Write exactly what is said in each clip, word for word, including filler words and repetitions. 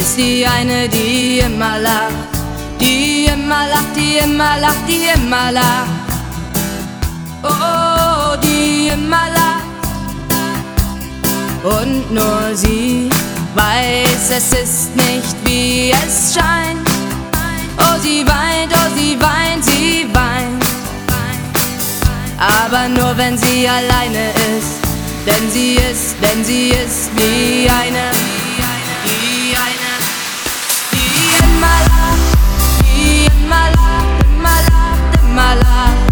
ist die eine, die immer lacht, die immer lacht, die immer lacht, die immer lacht. Oh, die immer lacht. Und nur sie weiß, es ist nicht wie es scheint. Oh, sie weint, oh, sie weint, sie weint. Aber nur wenn sie alleine ist, denn sie ist, denn sie ist die eine, die eine, die immer lacht, die immer lacht, immer lacht, immer lacht.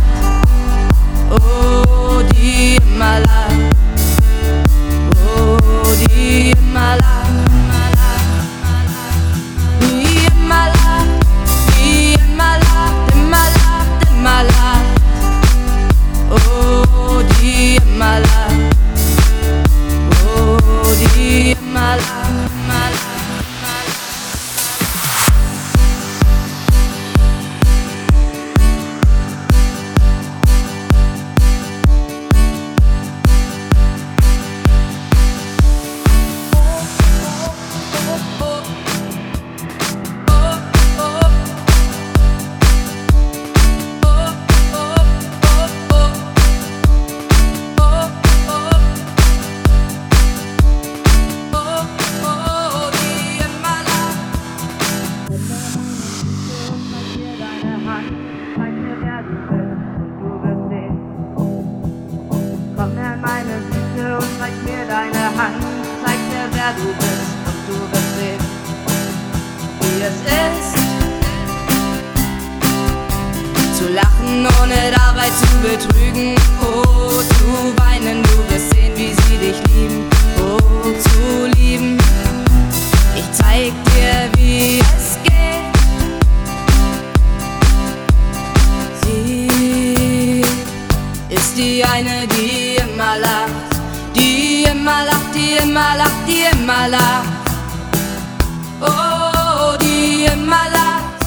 Oh, die immer lacht, oh, die immer lacht, die immer lacht, die immer lacht, immer lacht, immer lacht. Oh, die immer lacht, oh, die immer lacht, immer lacht. Komm her, meine Süße, und zeig mir deine Hand. Zeig mir, wer du bist, und du wirst sehen, wie es ist, zu lachen, ohne dabei zu betrügen. Oh, zu weinen, du wirst sehen, wie sie dich lieben. Oh, zu lieben, ich zeig dir, wie es geht. Sie ist die eine, die immer lacht, die immer lacht, die immer lacht, die immer lacht. Oh, die immer lacht.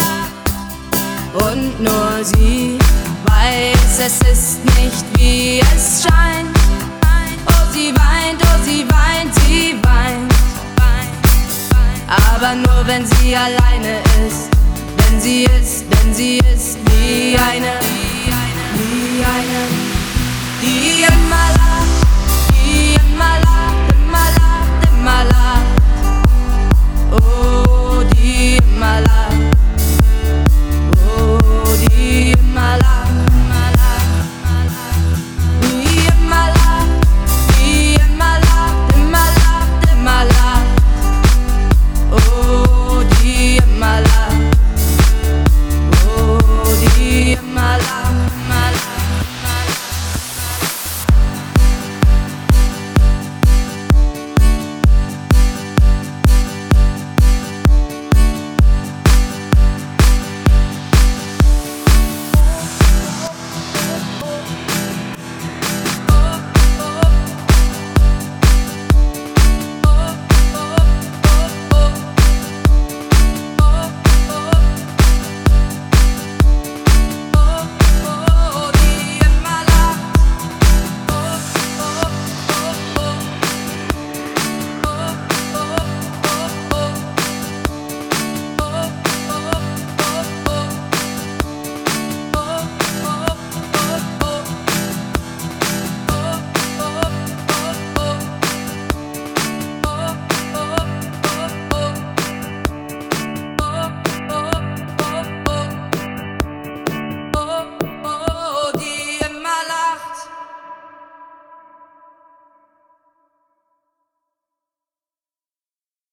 Und nur sie weiß, es ist nicht wie es scheint. Oh, sie weint, oh, sie weint, sie weint. Aber nur wenn sie alleine ist, denn sie ist, denn sie ist die eine, die eine, die immer lacht.